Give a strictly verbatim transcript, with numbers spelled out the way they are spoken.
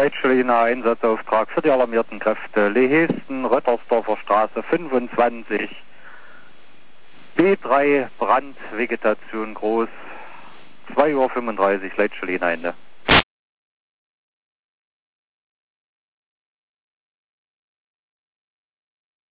Leitschuliner Einsatzauftrag für die alarmierten Kräfte. Lehesten, Röttersdorfer Straße fünfundzwanzig. B drei, Brand, Vegetation groß. zwei Uhr fünfunddreißig, Leitschuliner Ende.